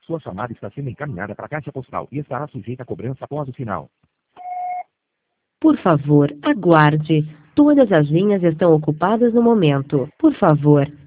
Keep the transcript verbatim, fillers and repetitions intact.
Sua chamada está sendo encaminhada para a caixa postal e estará sujeita a cobrança após o sinal. Por favor, aguarde. Todas as linhas estão ocupadas no momento. Por favor,